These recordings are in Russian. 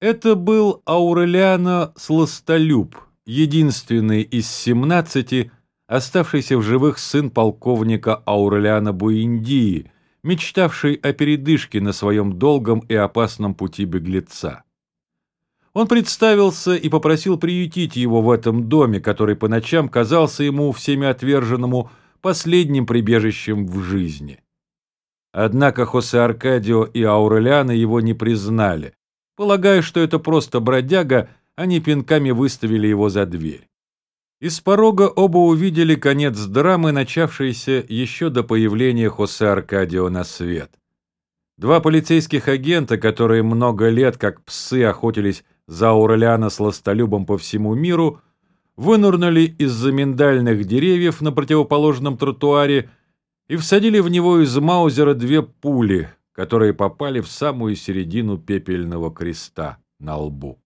Это был Аурелиано Сластолюб, единственный из 17 оставшийся в живых сын полковника Аурелиано Буэндии, мечтавший о передышке на своем долгом и опасном пути беглеца. Он представился и попросил приютить его в этом доме, который по ночам казался ему всеми отверженному последним прибежищем в жизни. Однако Хосе Аркадио и Аурелиано его не признали. Полагая, что это просто бродяга, они пинками выставили его за дверь. Из порога оба увидели конец драмы, начавшейся еще до появления Хосе Аркадио на свет. Два полицейских агента, которые много лет как псы охотились за Аурелиано Сластолюбом по всему миру, вынырнули из-за миндальных деревьев на противоположном тротуаре и всадили в него из маузера 2 пули, которые попали в самую середину пепельного креста на лбу.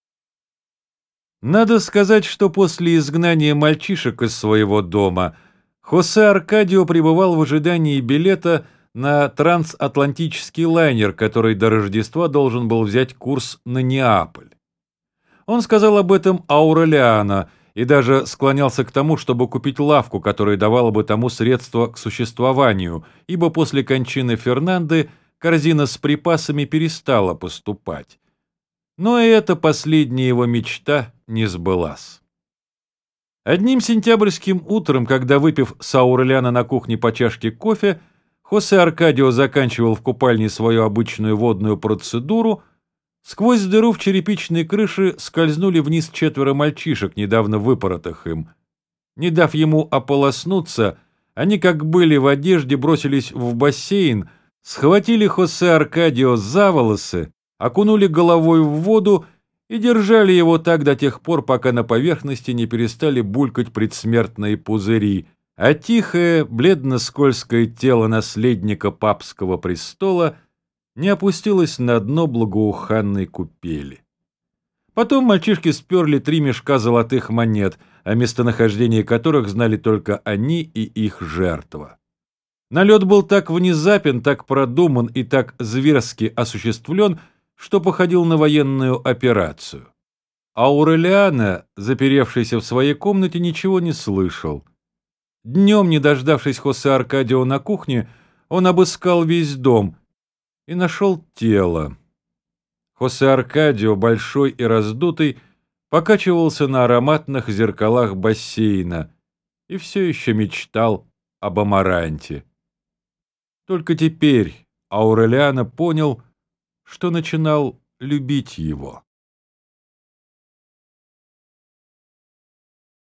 Надо сказать, что после изгнания мальчишек из своего дома Хосе Аркадио пребывал в ожидании билета на трансатлантический лайнер, который до Рождества должен был взять курс на Неаполь. Он сказал об этом Аурелиано и даже склонялся к тому, чтобы купить лавку, которая давала бы тому средства к существованию, ибо после кончины Фернанды корзина с припасами перестала поступать. Но и эта последняя его мечта не сбылась. Одним сентябрьским утром, когда, выпив с Аурелиано на кухне по чашке кофе, Хосе Аркадио заканчивал в купальне свою обычную водную процедуру, сквозь дыру в черепичной крыше скользнули вниз 4 мальчишек, недавно выпоротых им. Не дав ему ополоснуться, они, как были в одежде, бросились в бассейн, схватили Хосе Аркадио за волосы, окунули головой в воду и держали его так до тех пор, пока на поверхности не перестали булькать предсмертные пузыри, а тихое, бледно-скользкое тело наследника папского престола не опустилось на дно благоуханной купели. Потом мальчишки сперли 3 мешка золотых монет, о местонахождении которых знали только они и их жертва. Налет был так внезапен, так продуман и так зверски осуществлен, что походил на военную операцию. Аурелиано, заперевшийся в своей комнате, ничего не слышал. Днем, не дождавшись Хосе Аркадио на кухне, он обыскал весь дом и нашел тело. Хосе Аркадио, большой и раздутый, покачивался на ароматных зеркалах бассейна и все еще мечтал об амаранте. Только теперь Аурелиано понял, что начинал любить его.